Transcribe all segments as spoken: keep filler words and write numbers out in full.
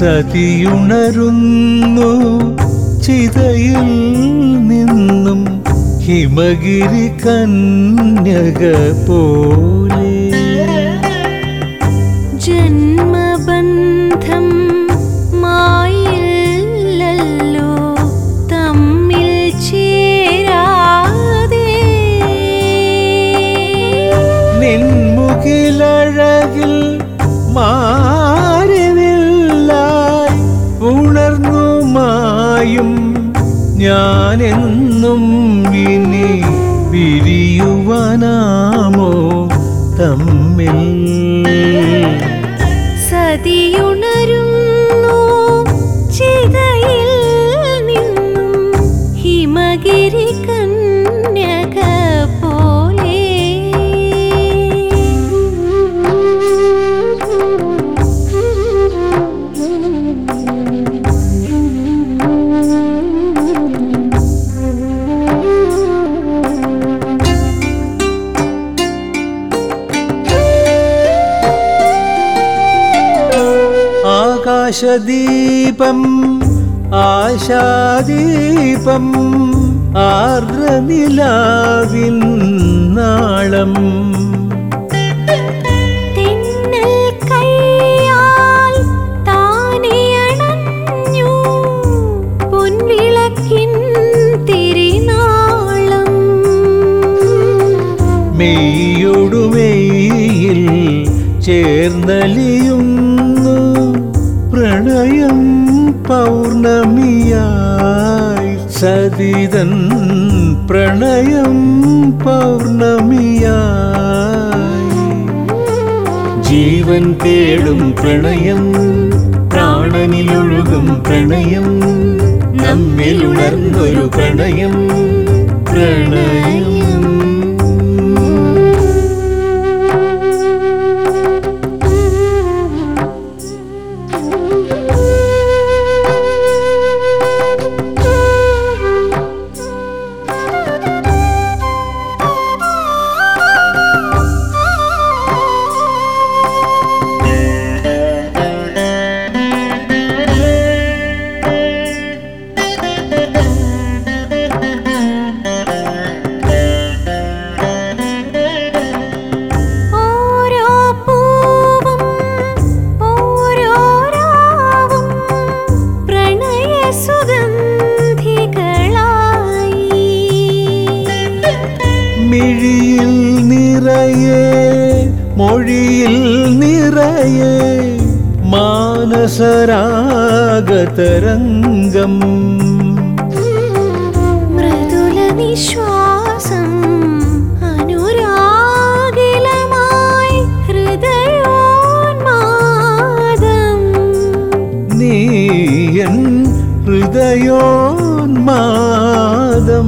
സതിയുണരുന്നു ചിതയിൽ നിന്നും ഹിമഗിരി കന്യക പോലെ. ജന്മബന്ധം മായില്ലല്ലോ തമ്മിൽ ചേരാതെ, നിൻമുകിലഴകിൽ മാറിവില്ലായി ഉണർന്നു മായും ഞാനെന്നും ഇനി പിരിയുവാനാമോ തമ്മിൽ. സതിയുണരുന്നു ചിതയിൽ നിന്നും ഹിമഗിരി കന്യക പോലെ. ആകാശദീപം ആശാദീപം ആർദ്രനിലാവിൻ നാളം. തെന്നൽ കൈയാൽ താനെയണഞ്ഞു പൊൻവിളക്കിൻ തിരിനാളം. മെയ്യൊടുമെയ്യിൽ ചേർന്നലിയുന്നു പ്രണയം പൗർണമിയായി. സതിതൻ പ്രണയം പൗർണമിയായി. ജീവൻ തേടും പ്രണയം, പ്രാണനിലൊഴുകും പ്രണയം, നമ്മിലുണർന്നൊരു പ്രണയം പ്രണയം. മിഴിയിൽ നിറയെ മൊഴിയിൽ നിറയെ മാനസരാഗതരംഗം. മൃദുല നിശ്വാസം അനുരാഗിലമായി ഹൃദയോന്മാദം. നീയൻ ഹൃദയോന്മാദം.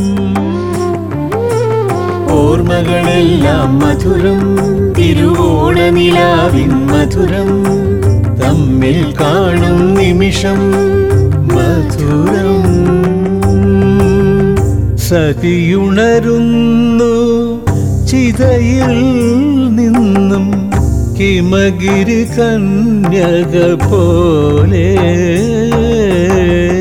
ഓർമ്മകളെല്ലാം മധുരം, തിരുവോണനിലാവിൻ മധുരം, തമ്മിൽ കാണും നിമിഷം മധുരം. സതിയുണരുന്നു ചിതയിൽ നിന്നും ഹിമഗിരി കന്യക പോലെ.